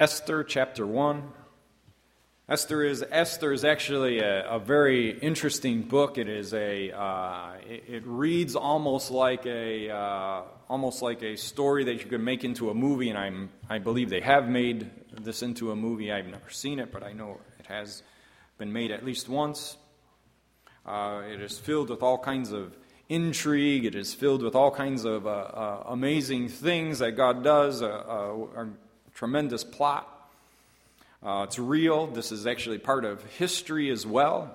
Esther chapter 1. Esther is actually a very interesting book. It is it reads almost like a story that you could make into a movie, and I believe they have made this into a movie. I've never seen it, but I know it has been made at least once. It is filled with all kinds of intrigue. It is filled with all kinds of amazing things that God does. A tremendous plot. It's real. This is actually part of history as well.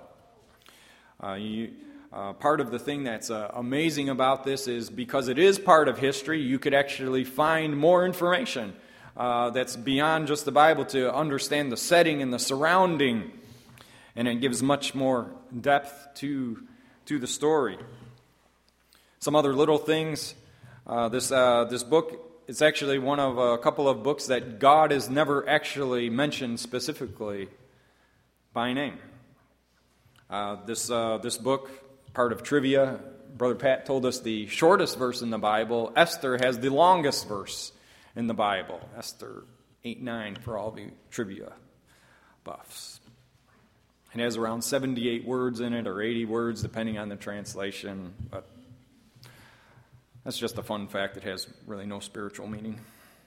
Part of the thing that's amazing about this is because it is part of history, you could actually find more information that's beyond just the Bible to understand the setting and the surrounding, and it gives much more depth to the story. Some other little things. This book is actually one of a couple of books that God is never actually mentioned specifically by name. This book, part of trivia, Brother Pat told us the shortest verse in the Bible. Esther has the longest verse in the Bible. Esther 8:9 for all the trivia buffs. It has around 78 words in it, or 80 words, depending on the translation. But that's just a fun fact. It has really no spiritual meaning.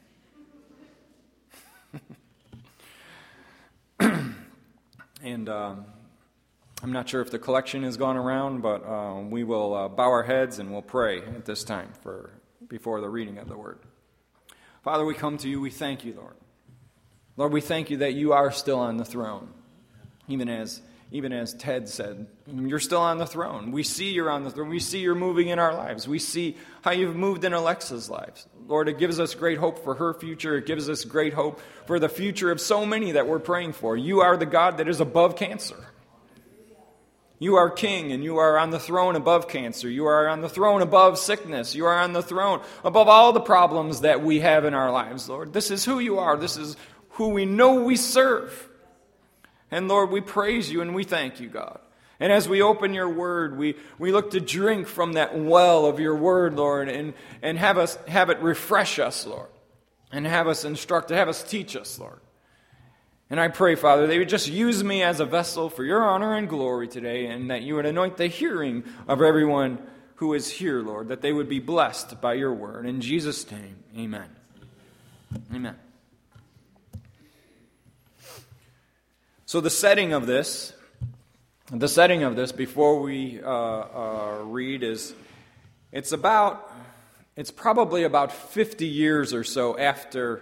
And I'm not sure if the collection has gone around, but we will bow our heads and we'll pray at this time before the reading of the Word. Father, we come to you. We thank you, Lord. Lord, we thank you that you are still on the throne, even as Ted said, you're still on the throne. We see you're on the throne. We see you're moving in our lives. We see how you've moved in Alexa's lives. Lord, it gives us great hope for her future. It gives us great hope for the future of so many that we're praying for. You are the God that is above cancer. You are king, and you are on the throne above cancer. You are on the throne above sickness. You are on the throne above all the problems that we have in our lives, Lord. This is who you are. This is who we know we serve. And Lord, we praise you and we thank you, God. And as we open your word, we look to drink from that well of your word, Lord, and have it refresh us, Lord. And have us instruct, have us teach us, Lord. And I pray, Father, that you would just use me as a vessel for your honor and glory today, and that you would anoint the hearing of everyone who is here, Lord, that they would be blessed by your word. In Jesus' name, amen. Amen. So the setting of this before we read is, it's probably about 50 years or so after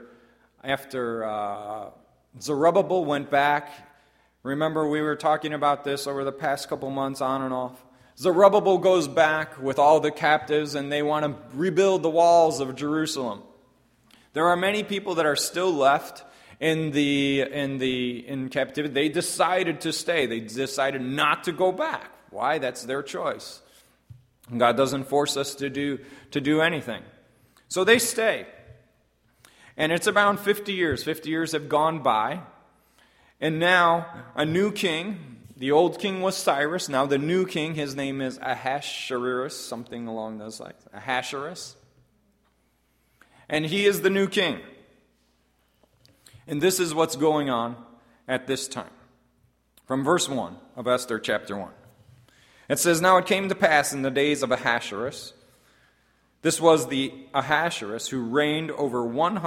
Zerubbabel went back. Remember, we were talking about this over the past couple months on and off. Zerubbabel goes back with all the captives, and they want to rebuild the walls of Jerusalem. There are many people that are still left in captivity. They decided to stay. They decided not to go back. Why? That's their choice. God doesn't force us to do anything. So they stay. And it's around 50 years. 50 years have gone by. And now a new king, the old king was Cyrus. Now the new king, his name is Ahasuerus, something along those lines. Ahasuerus. And he is the new king. And this is what's going on at this time. From verse 1 of Esther chapter 1. It says, "Now it came to pass in the days of Ahasuerus." This was the Ahasuerus who reigned over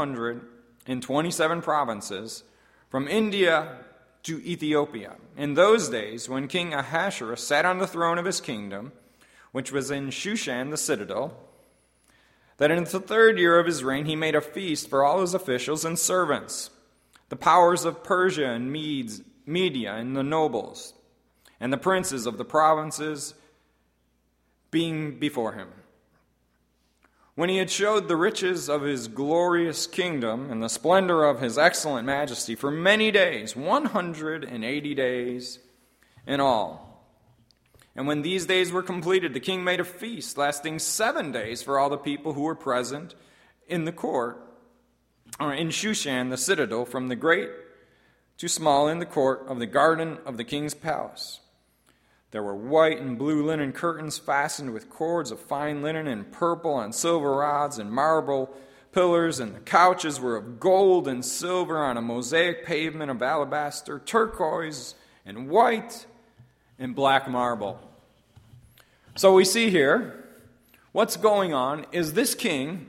127 provinces from India to Ethiopia. In those days, when King Ahasuerus sat on the throne of his kingdom, which was in Shushan the citadel, that in the 3rd year of his reign he made a feast for all his officials and servants, the powers of Persia and Media and the nobles, and the princes of the provinces being before him. When he had showed the riches of his glorious kingdom and the splendor of his excellent majesty for many days, 180 days in all. And when these days were completed, the king made a feast lasting 7 days for all the people who were present in the court, or in Shushan the citadel, from the great to small, in the court of the garden of the king's palace. There were white and blue linen curtains fastened with cords of fine linen and purple and silver rods and marble pillars, and the couches were of gold and silver on a mosaic pavement of alabaster, turquoise, and white, and black marble. So we see here, what's going on is this king,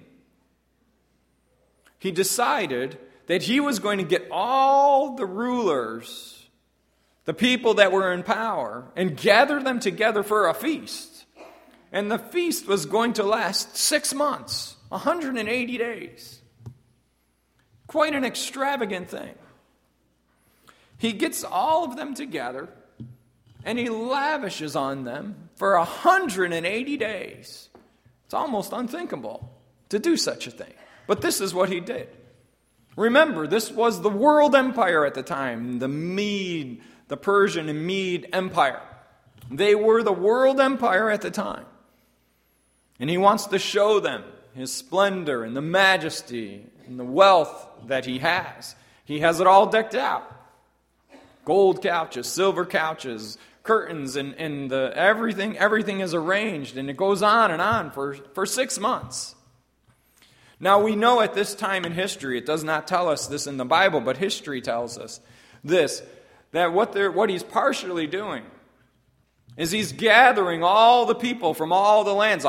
he decided that he was going to get all the rulers, the people that were in power, and gather them together for a feast. And the feast was going to last 6 months, 180 days. Quite an extravagant thing. He gets all of them together, and he lavishes on them for 180 days. It's almost unthinkable to do such a thing. But this is what he did. Remember, this was the world empire at the time, the Persian and Mede Empire. They were the world empire at the time. And he wants to show them his splendor and the majesty and the wealth that he has. He has it all decked out. Gold couches, silver couches, curtains, and everything is arranged, and it goes on for 6 months. Now we know at this time in history, it does not tell us this in the Bible, but history tells us this, that what he's partially doing is he's gathering all the people from all the lands,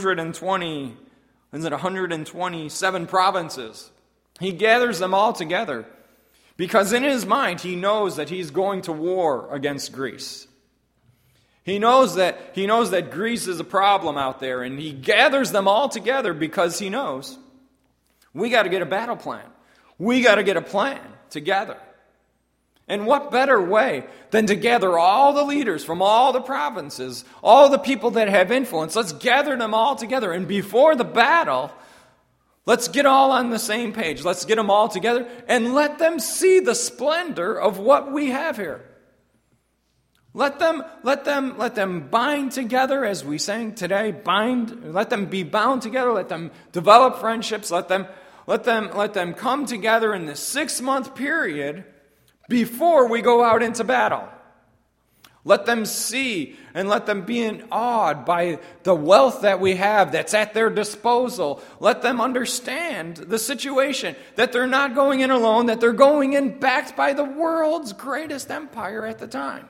127 provinces. He gathers them all together because in his mind he knows that he's going to war against Greece. He knows that Greece is a problem out there, and he gathers them all together because he knows we got to get a battle plan. We got to get a plan together. And what better way than to gather all the leaders from all the provinces, all the people that have influence. Let's gather them all together. And before the battle, let's get all on the same page. Let's get them all together and let them see the splendor of what we have here. Let them bind together, as we sang today. Let them be bound together. Let them develop friendships. Let them come together in this 6-month period before we go out into battle. Let them see and let them be awed by the wealth that we have that's at their disposal. Let them understand the situation, that they're not going in alone, that they're going in backed by the world's greatest empire at the time.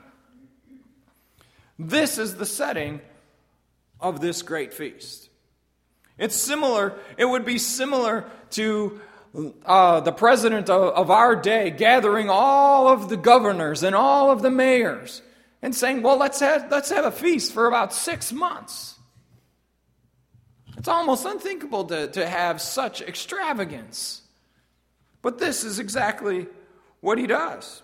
This is the setting of this great feast. It would be similar to the president of our day gathering all of the governors and all of the mayors and saying, well, let's have a feast for about 6 months. It's almost unthinkable to have such extravagance. But this is exactly what he does.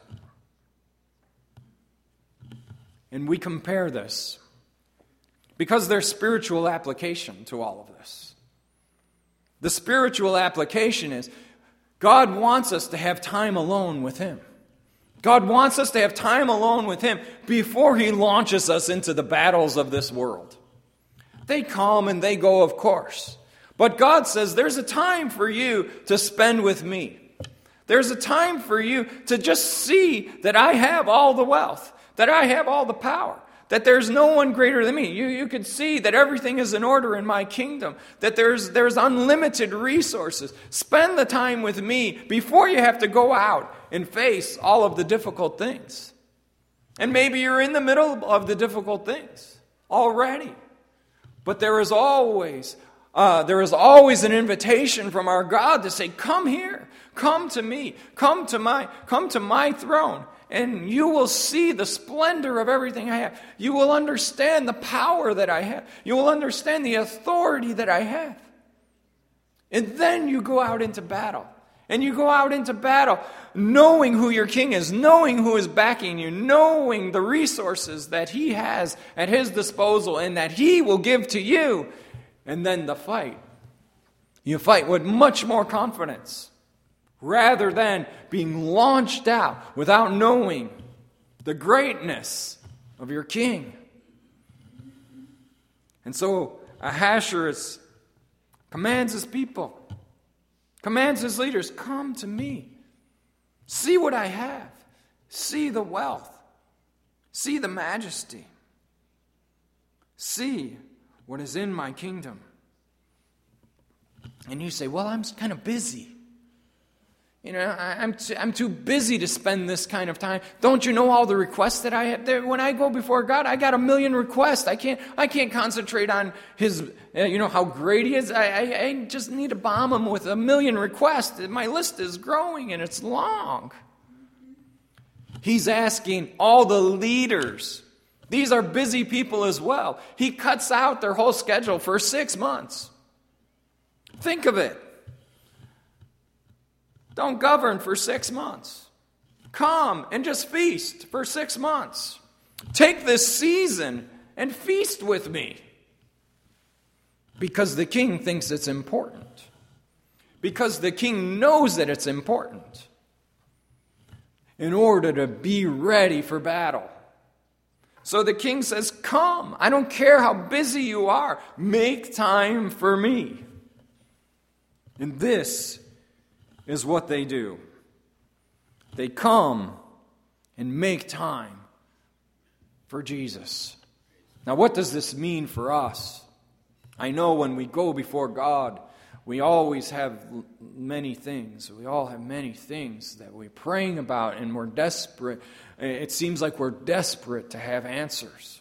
And we compare this because there's spiritual application to all of this. The spiritual application is God wants us to have time alone with Him. God wants us to have time alone with Him before He launches us into the battles of this world. They come and they go, of course. But God says there's a time for you to spend with me. There's a time for you to just see that I have all the wealth, that I have all the power, that there's no one greater than me. You could see that everything is in order in my kingdom, that there's unlimited resources. Spend the time with me before you have to go out and face all of the difficult things. And maybe you're in the middle of the difficult things already. But there is always an invitation from our God to say, come here, come to me, come to my throne. And you will see the splendor of everything I have. You will understand the power that I have. You will understand the authority that I have. And then you go out into battle. And you go out into battle knowing who your king is, knowing who is backing you, knowing the resources that he has at his disposal and that he will give to you. And then the fight. You fight with much more confidence, rather than being launched out without knowing the greatness of your king. And so Ahasuerus commands his people, commands his leaders, come to me. See what I have. See the wealth. See the majesty. See what is in my kingdom. And you say, well, I'm kind of busy. I'm too busy to spend this kind of time. Don't you know all the requests that I have? When I go before God, I got 1,000,000 requests. I can't concentrate on His, how great He is. I just need to bomb Him with 1,000,000 requests. My list is growing and it's long. He's asking all the leaders. These are busy people as well. He cuts out their whole schedule for 6 months. Think of it. Don't govern for 6 months. Come and just feast for 6 months. Take this season and feast with me. Because the king thinks it's important. Because the king knows that it's important. In order to be ready for battle. So the king says, come. I don't care how busy you are. Make time for me. And this is what they do. They come and make time for Jesus. Now, what does this mean for us? I know when we go before God, we always have many things. We all have many things that we're praying about, and we're desperate. It seems like we're desperate to have answers.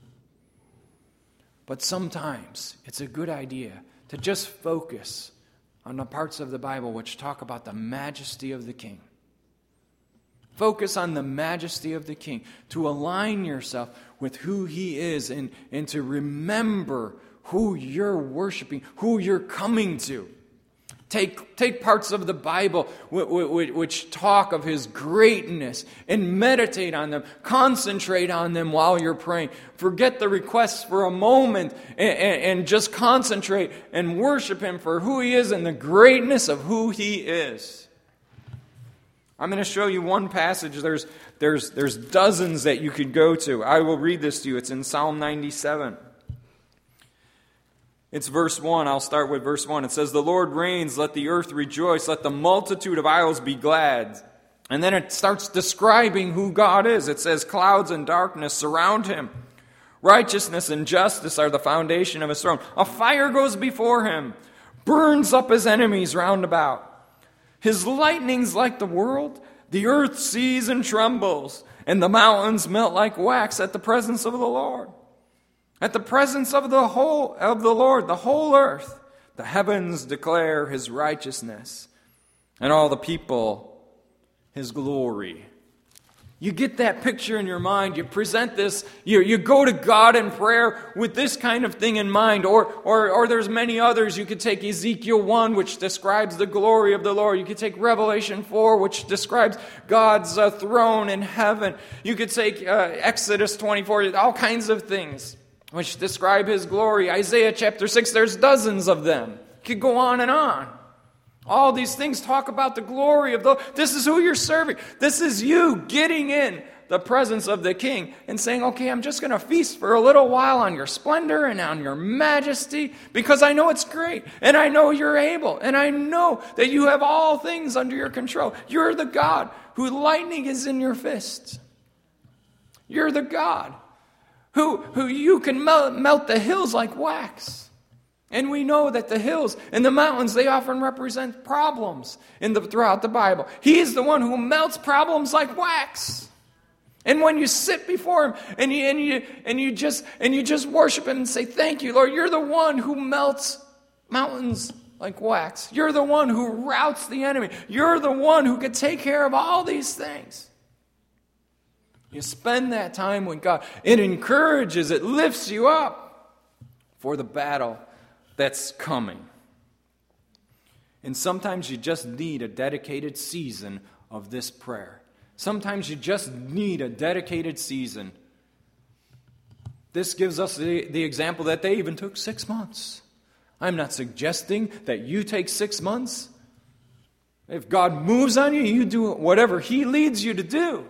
But sometimes it's a good idea to just focus on the parts of the Bible which talk about the majesty of the King. Focus on the majesty of the King, to align yourself with who He is and to remember who you're worshiping, who you're coming to. Take parts of the Bible which talk of His greatness and meditate on them. Concentrate on them while you're praying. Forget the requests for a moment and just concentrate and worship Him for who He is and the greatness of who He is. I'm going to show you one passage. There's dozens that you could go to. I will read this to you. It's in Psalm 97. It's verse 1. I'll start with verse 1. It says, the Lord reigns, let the earth rejoice, let the multitude of isles be glad. And then it starts describing who God is. It says, clouds and darkness surround Him. Righteousness and justice are the foundation of His throne. A fire goes before Him, burns up His enemies round about. His lightning's like the world. The earth sees and trembles, and the mountains melt like wax at the presence of the Lord. At the presence of the Lord, the whole earth, the heavens declare His righteousness, and all the people His glory. You get that picture in your mind. You present this. You go to God in prayer with this kind of thing in mind. Or there's many others. You could take Ezekiel 1, which describes the glory of the Lord. You could take Revelation 4, which describes God's throne in heaven. You could take Exodus 24, all kinds of things which describe His glory. Isaiah chapter 6, there's dozens of them. You could go on and on. All these things talk about the glory of the... This is who you're serving. This is you getting in the presence of the King and saying, okay, I'm just going to feast for a little while on your splendor and on your majesty because I know it's great and I know you're able and I know that you have all things under your control. You're the God whose lightning is in your fist. You're the God who you can melt the hills like wax. And we know that the hills and the mountains, they often represent problems throughout the Bible. He is the one who melts problems like wax. And when you sit before Him and you just worship Him and say, thank you, Lord, you're the one who melts mountains like wax. You're the one who routs the enemy. You're the one who could take care of all these things. You spend that time with God. It encourages, it lifts you up for the battle that's coming. And sometimes you just need a dedicated season of this prayer. Sometimes you just need a dedicated season. This gives us the example that they even took 6 months. I'm not suggesting that you take 6 months. If God moves on you, you do whatever He leads you to do.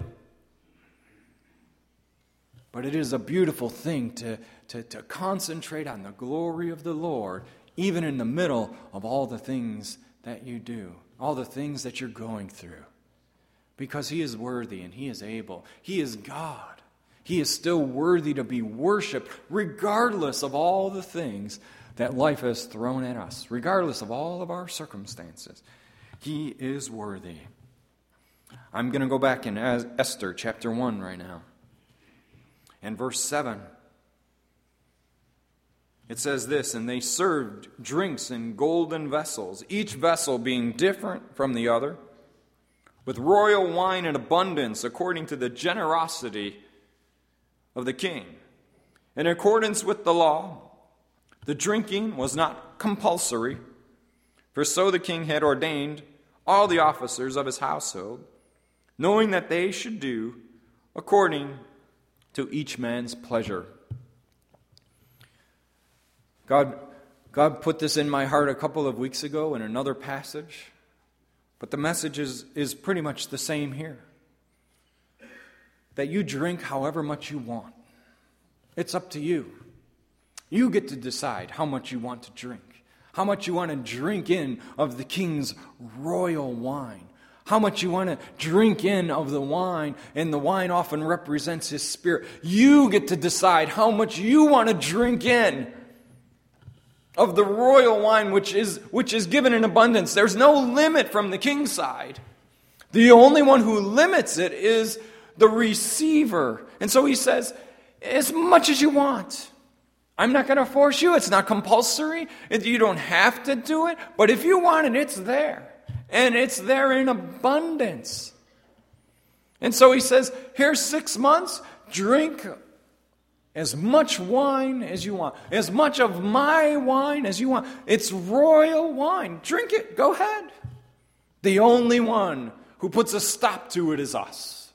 But it is a beautiful thing to concentrate on the glory of the Lord, even in the middle of all the things that you do, all the things that you're going through. Because He is worthy and He is able. He is God. He is still worthy to be worshipped, regardless of all the things that life has thrown at us, regardless of all of our circumstances. He is worthy. I'm going to go back in Esther chapter 1 right now. And verse 7. It says this, "And they served drinks in golden vessels, each vessel being different from the other, with royal wine in abundance according to the generosity of the king. In accordance with the law, the drinking was not compulsory, for so the king had ordained all the officers of his household, knowing that they should do according to each man's pleasure." God put this in my heart a couple of weeks ago in another passage, but the message is pretty much the same here. That you drink however much you want. It's up to you. You get to decide how much you want to drink, how much you want to drink in of the king's royal wine, how much you want to drink in of the wine, and the wine often represents his spirit. You get to decide how much you want to drink in of the royal wine which is given in abundance. There's no limit from the king's side. The only one who limits it is the receiver. And so he says, as much as you want. I'm not going to force you. It's not compulsory. You don't have to do it. But if you want it, it's there. And it's there in abundance. And so he says, here's 6 months. Drink as much wine as you want. As much of my wine as you want. It's royal wine. Drink it. Go ahead. The only one who puts a stop to it is us.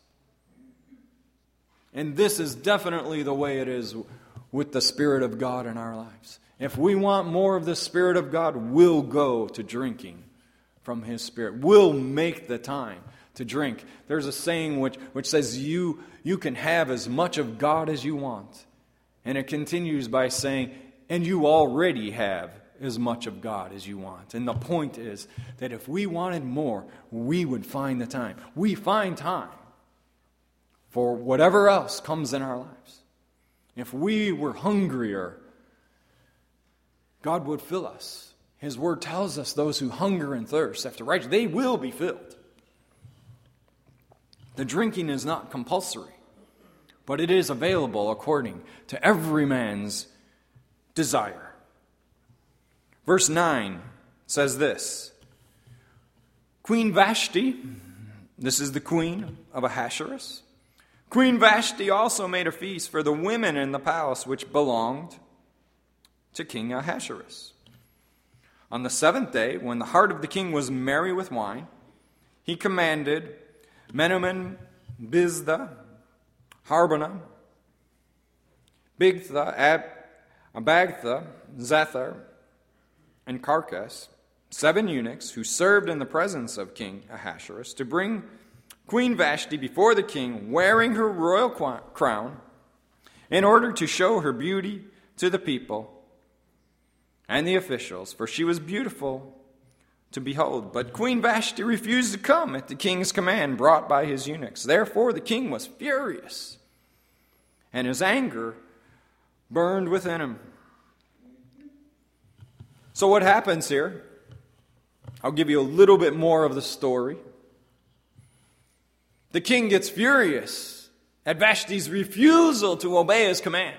And this is definitely the way it is with the Spirit of God in our lives. If we want more of the Spirit of God, we'll go to drinking from His Spirit. We'll make the time to drink. There's a saying which says you can have as much of God as you want. And it continues by saying, and you already have as much of God as you want. And the point is that if we wanted more, we would find the time. We find time for whatever else comes in our lives. If we were hungrier, God would fill us. His word tells us those who hunger and thirst after righteousness, they will be filled. The drinking is not compulsory, but it is available according to every man's desire. Verse 9 says this, Queen Vashti, this is the queen of Ahasuerus, Queen Vashti also made a feast for the women in the palace which belonged to King Ahasuerus. On the 7th day, when the heart of the king was merry with wine, he commanded Menumen, Biztha, Harbona, Bigtha, Abagtha, Zethar, and Carcass, 7 eunuchs who served in the presence of King Ahasuerus, to bring Queen Vashti before the king, wearing her royal crown, in order to show her beauty to the people and the officials, for she was beautiful to behold. But Queen Vashti refused to come at the king's command brought by his eunuchs. Therefore the king was furious, and his anger burned within him. So what happens here? I'll give you a little bit more of the story. The king gets furious at Vashti's refusal to obey his command.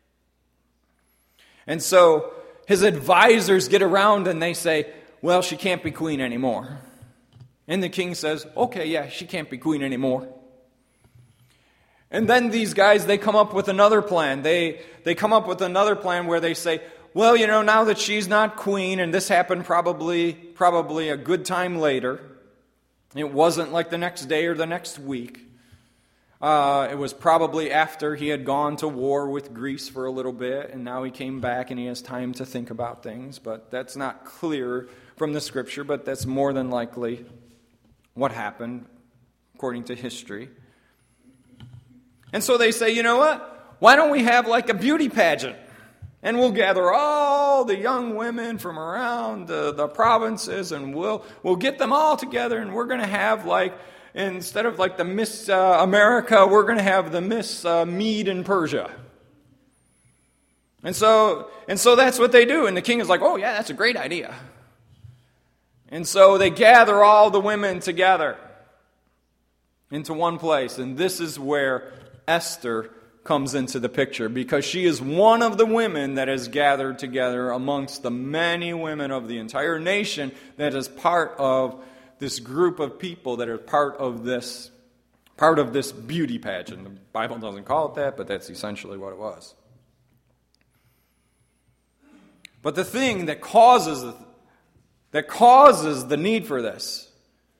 And so his advisors get around and they say, well, she can't be queen anymore. And the king says, okay, yeah, she can't be queen anymore. And then these guys, they come up with another plan. They come up with another plan where they say, well, now that she's not queen, and this happened probably a good time later. It wasn't like the next day or the next week. It was probably after he had gone to war with Greece for a little bit, and now he came back and he has time to think about things. But that's not clear from the Scripture, but that's more than likely what happened according to history. And so they say, you know what? Why don't we have like a beauty pageant? And we'll gather all the young women from around the provinces, and we'll get them all together, and we're going to have instead of the Miss America, we're going to have the Miss Mede in Persia. And so that's what they do. And the king is like, oh yeah, that's a great idea. And so they gather all the women together into one place. And this is where Esther comes into the picture, because she is one of the women that is gathered together amongst the many women of the entire nation that is part of this group of people that are part of this beauty pageant. The Bible doesn't call it that, but that's essentially what it was. But the thing that causes the need for this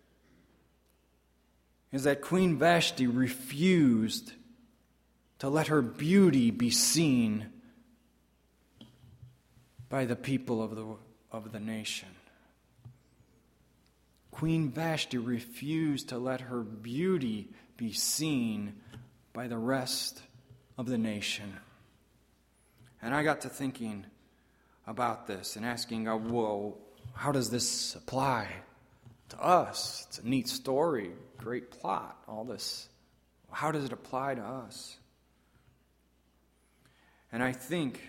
is that Queen Vashti refused to let her beauty be seen by the people of the nation. Queen Vashti refused to let her beauty be seen by the rest of the nation. And I got to thinking about this and asking, well, how does this apply to us? It's a neat story, great plot, all this. How does it apply to us? And I think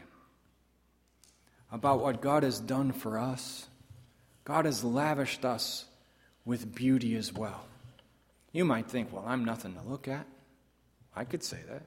about what God has done for us. God has lavished us with beauty as well. You might think, well, I'm nothing to look at. I could say that.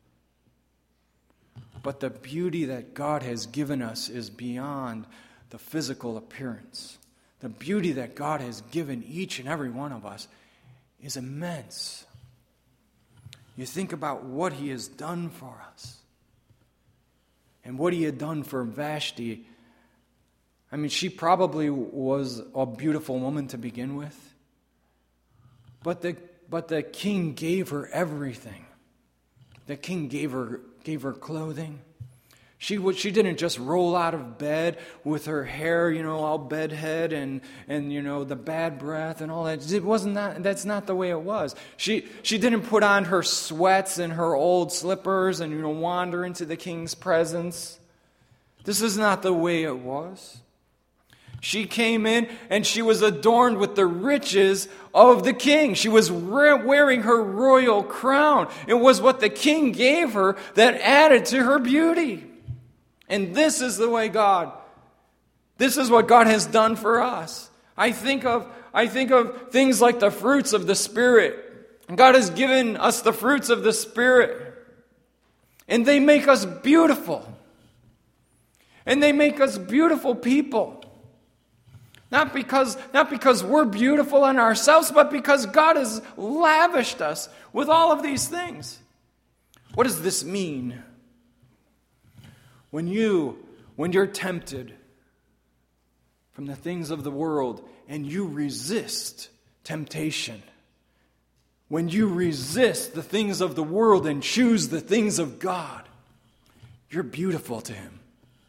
But the beauty that God has given us is beyond the physical appearance. The beauty that God has given each and every one of us is immense. You think about what He has done for us. And what He had done for Vashti. I mean, she probably was a beautiful woman to begin with. But the king gave her everything. The king gave her clothing. She didn't just roll out of bed with her hair, all bedhead and the bad breath and all that. It wasn't that. That's not the way it was. She didn't put on her sweats and her old slippers and wander into the king's presence. This is not the way it was. She came in and she was adorned with the riches of the king. She was wearing her royal crown. It was what the king gave her that added to her beauty. And this is the way this is what God has done for us. I think of things like the fruits of the Spirit. God has given us the fruits of the Spirit. And they make us beautiful. And they make us beautiful people. Not because we're beautiful in ourselves, but because God has lavished us with all of these things. What does this mean? When you're tempted from the things of the world and you resist temptation, when you resist the things of the world and choose the things of God, you're beautiful to Him.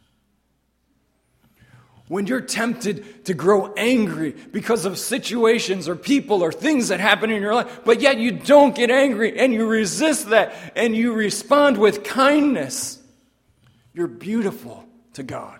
When you're tempted to grow angry because of situations or people or things that happen in your life, but yet you don't get angry and you resist that and you respond with kindness, you're beautiful to God.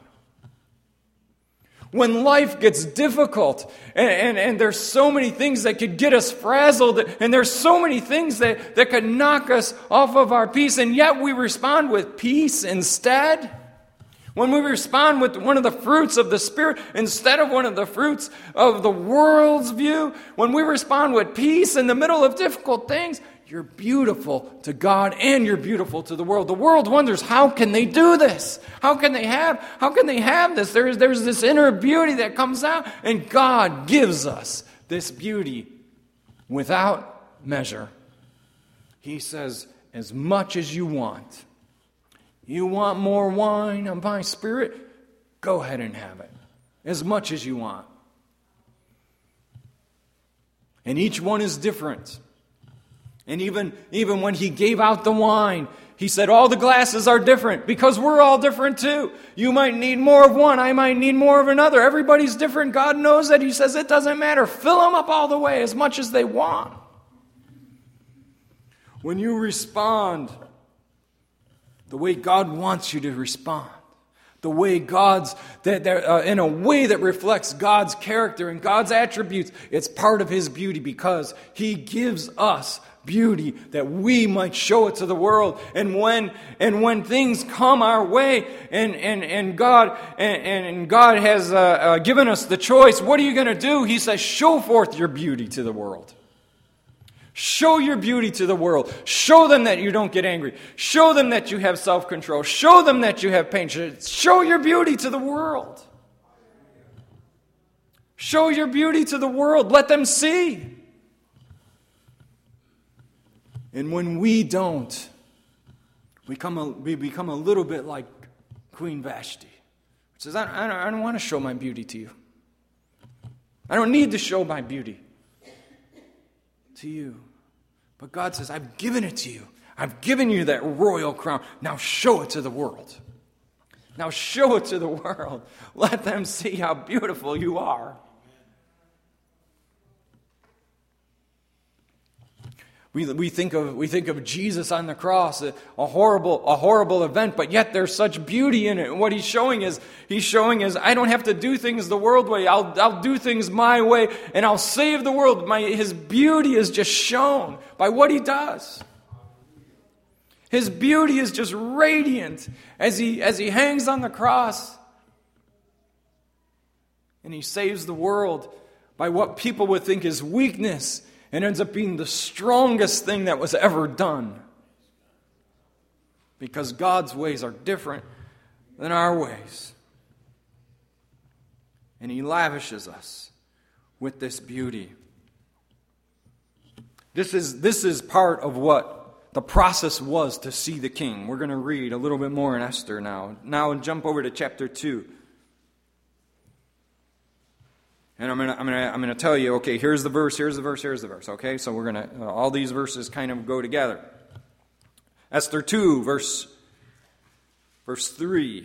When life gets difficult and there's so many things that could get us frazzled and there's so many things that could knock us off of our peace, and yet we respond with peace instead. When we respond with one of the fruits of the Spirit instead of one of the fruits of the world's view, when we respond with peace in the middle of difficult things, you're beautiful to God and you're beautiful to the world. The world wonders, how can they do this? How can they have this? There's this inner beauty that comes out, and God gives us this beauty without measure. He says, as much as you want. You want more wine of my Spirit? Go ahead and have it. As much as you want. And each one is different. And even when He gave out the wine, He said all the glasses are different because we're all different too. You might need more of one. I might need more of another. Everybody's different. God knows that. He says it doesn't matter. Fill them up all the way as much as they want. When you respond the way God wants you to respond, the way in a way that reflects God's character and God's attributes. It's part of His beauty because He gives us beauty that we might show it to the world. And when things come our way, and God has given us the choice, what are you going to do? He says, show forth your beauty to the world. Show your beauty to the world. Show them that you don't get angry. Show them that you have self-control. Show them that you have patience. Show your beauty to the world. Show your beauty to the world. Let them see. And when we don't, we become a little bit like Queen Vashti, which says, I don't want to show my beauty to you. I don't need to show my beauty to you. But God says, I've given it to you. I've given you that royal crown. Now show it to the world. Now show it to the world. Let them see how beautiful you are. We think of Jesus on the cross, a horrible event, but yet there's such beauty in it. And what he's showing is I don't have to do things the world way. I'll do things my way, and I'll save the world. His beauty is just shown by what he does. His beauty is just radiant as he hangs on the cross, and he saves the world by what people would think is weakness. And ends up being the strongest thing that was ever done. Because God's ways are different than our ways. And He lavishes us with this beauty. This is part of what the process was to see the king. We're going to read a little bit more in Esther now. Now jump over to chapter 2. And I'm gonna tell you, okay, here's the verse. Okay, so we're gonna all these verses kind of go together. Esther 2, verse 3.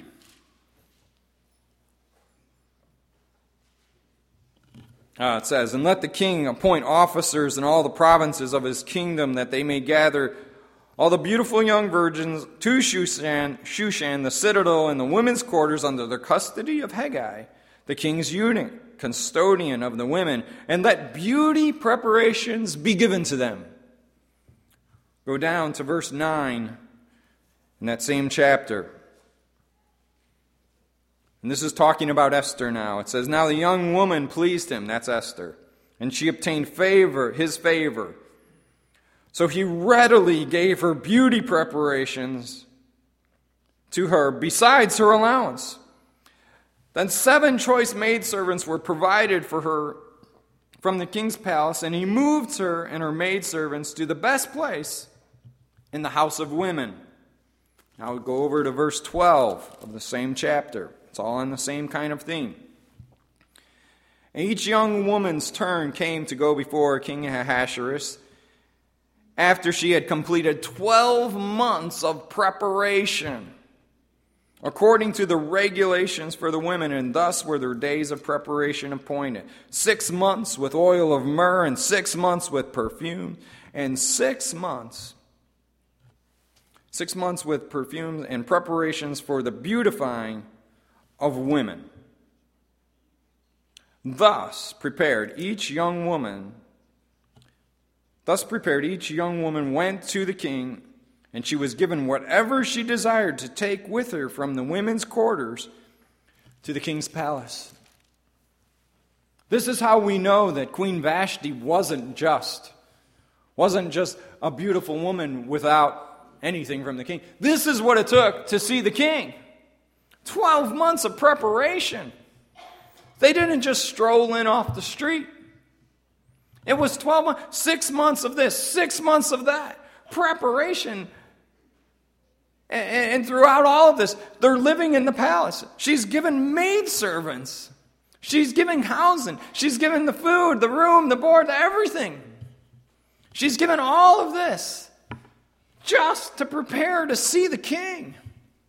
It says, "And let the king appoint officers in all the provinces of his kingdom, that they may gather all the beautiful young virgins to Shushan, the citadel, and the women's quarters under the custody of Hegai, the king's eunuch, custodian of the women, and let beauty preparations be given to them." Go down to verse 9 in that same chapter. And this is talking about Esther now. It says, "Now the young woman pleased him," that's Esther, "and she obtained his favor. So he readily gave her beauty preparations to her, besides her allowance. Then 7 choice maidservants were provided for her from the king's palace, and he moved her and her maidservants to the best place in the house of women." Now we'll go over to verse 12 of the same chapter. It's all on the same kind of theme. "And each young woman's turn came to go before King Ahasuerus after she had completed 12 months of preparation, according to the regulations for the women, and thus were their days of preparation appointed. 6 months with oil of myrrh, and 6 months with perfume, and 6 months with perfumes and preparations for the beautifying of women. Thus prepared each young woman went to the king, and she was given whatever she desired to take with her from the women's quarters to the king's palace." This is how we know that Queen Vashti wasn't just a beautiful woman without anything from the king. This is what it took to see the king. 12 months of preparation. They didn't just stroll in off the street. It was 12 months, 6 months of this, 6 months of that. Preparation. And throughout all of this, they're living in the palace. She's given maidservants. She's giving housing. She's given the food, the room, the board, everything. She's given all of this just to prepare to see the king.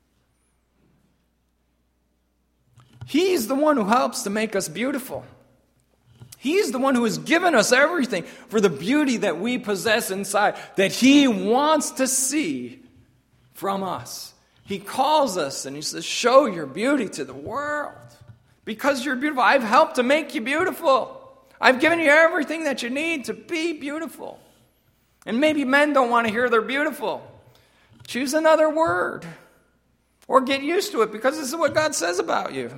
He's the one who helps to make us beautiful. He's the one who has given us everything for the beauty that we possess inside, that He wants to see from us. He calls us and he says, show your beauty to the world. Because you're beautiful. I've helped to make you beautiful. I've given you everything that you need to be beautiful. And maybe men don't want to hear they're beautiful. Choose another word. Or get used to it because this is what God says about you.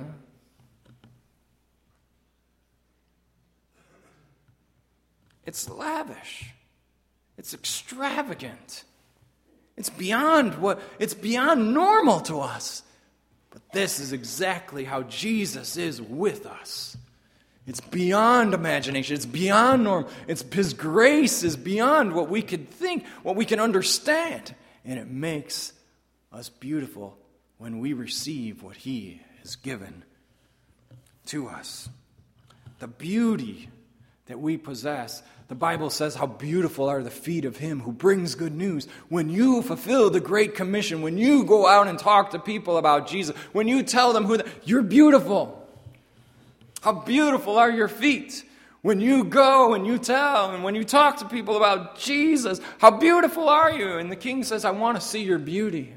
It's lavish. It's extravagant. It's beyond normal to us. But this is exactly how Jesus is with us. It's beyond imagination. It's beyond normal. His grace is beyond what we could think, what we can understand. And it makes us beautiful when we receive what he has given to us. The beauty that we possess. The Bible says how beautiful are the feet of him who brings good news. When you fulfill the Great Commission, when you go out and talk to people about Jesus, when you tell them you're beautiful. How beautiful are your feet when you go and you tell and when you talk to people about Jesus. How beautiful are you? And the king says, I want to see your beauty.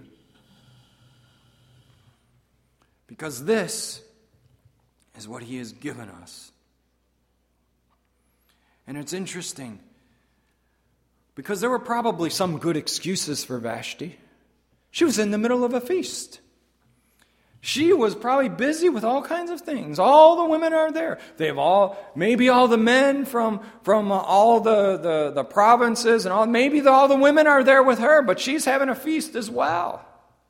Because this is what he has given us. And it's interesting, because there were probably some good excuses for Vashti. She was in the middle of a feast. She was probably busy with all kinds of things. All the women are there. Maybe all the men from all the provinces and all. Maybe all the women are there with her, but she's having a feast as well.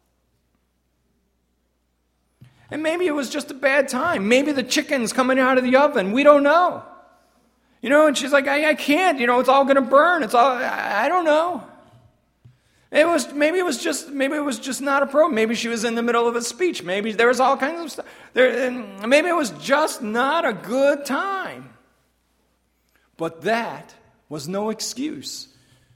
And maybe it was just a bad time. Maybe the chicken's coming out of the oven. We don't know. And she's like, I can't, it's all going to burn. I don't know. Maybe it was just not a problem. Maybe she was in the middle of a speech. Maybe there was all kinds of stuff. Maybe it was just not a good time. But that was no excuse.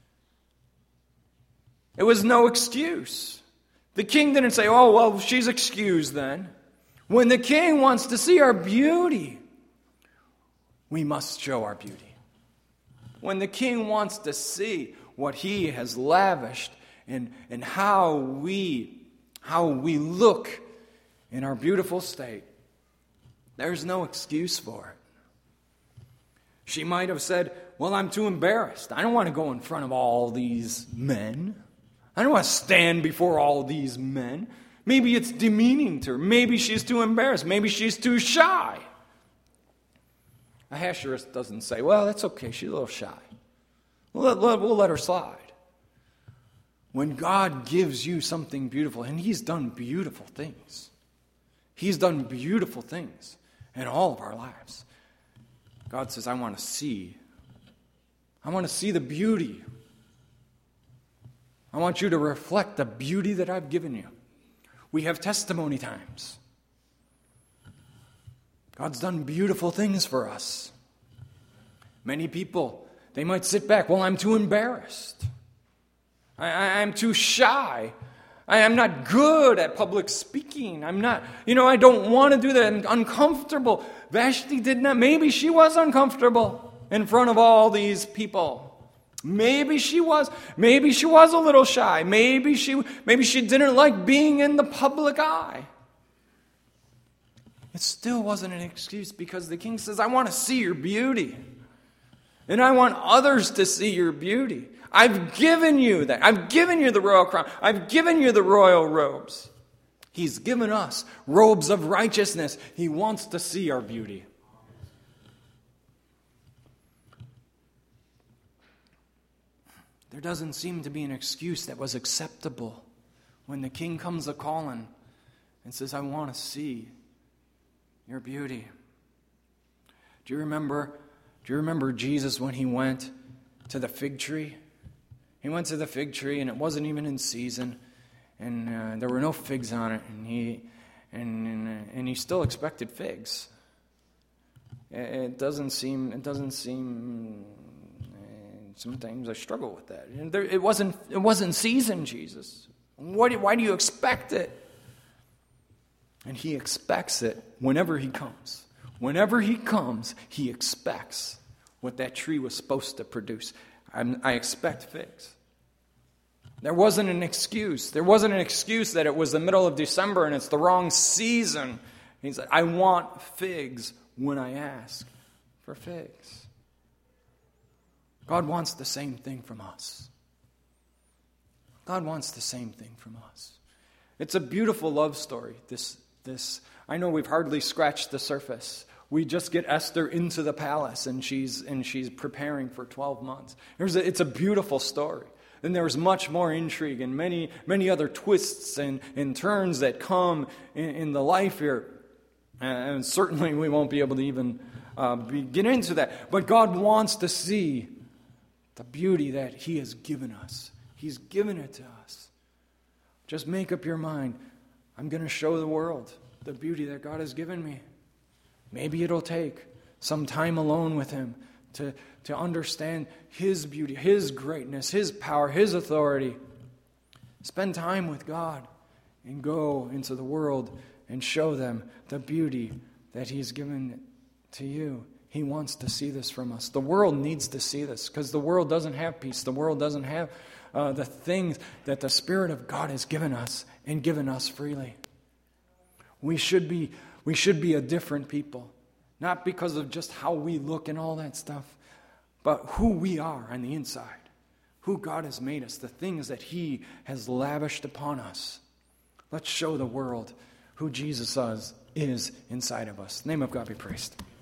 It was no excuse. The king didn't say, oh, well, she's excused then. When the king wants to see our beauty, we must show our beauty. When the king wants to see what he has lavished and how we look in our beautiful state, there's no excuse for it. She might have said, well, I'm too embarrassed. I don't want to go in front of all these men. I don't want to stand before all these men. Maybe it's demeaning to her. Maybe she's too embarrassed. Maybe she's too shy. Ahasuerus doesn't say, well, that's okay, she's a little shy. We'll let her slide. When God gives you something beautiful, and he's done beautiful things. He's done beautiful things in all of our lives. God says, I want to see the beauty. I want you to reflect the beauty that I've given you. We have testimony times. God's done beautiful things for us. Many people, they might sit back. Well, I'm too embarrassed. I'm too shy. I am not good at public speaking. I don't want to do that. I'm uncomfortable. Vashti did not. Maybe she was uncomfortable in front of all these people. Maybe she was. Maybe she was a little shy. Maybe she didn't like being in the public eye. It still wasn't an excuse because the king says, I want to see your beauty. And I want others to see your beauty. I've given you that. I've given you the royal crown. I've given you the royal robes. He's given us robes of righteousness. He wants to see our beauty. There doesn't seem to be an excuse that was acceptable when the king comes a-calling and says, I want to see your beauty. Do you remember Jesus when he went to the fig tree? He went to the fig tree and it wasn't even in season, and there were no figs on it, and he still expected figs. It doesn't seem. Sometimes I struggle with that. It wasn't season, Jesus. Why do you expect it? And he expects it whenever he comes. Whenever he comes, he expects what that tree was supposed to produce. I expect figs. There wasn't an excuse. There wasn't an excuse that it was the middle of December and it's the wrong season. He said, I want figs when I ask for figs. God wants the same thing from us. God wants the same thing from us. It's a beautiful love story. This I know we've hardly scratched the surface. We just get Esther into the palace and she's preparing for 12 months. It's a beautiful story. Then there's much more intrigue and many other twists and turns that come in the life here. And certainly we won't be able to even get into that. But God wants to see the beauty that He has given us. He's given it to us. Just make up your mind. I'm going to show the world the beauty that God has given me. Maybe it'll take some time alone with Him to understand His beauty, His greatness, His power, His authority. Spend time with God and go into the world and show them the beauty that He's given to you. He wants to see this from us. The world needs to see this because the world doesn't have peace. The world doesn't have the things that the Spirit of God has given us and given us freely. We should be a different people, not because of just how we look and all that stuff, but who we are on the inside, who God has made us, the things that He has lavished upon us. Let's show the world who Jesus is inside of us. In the name of God be praised.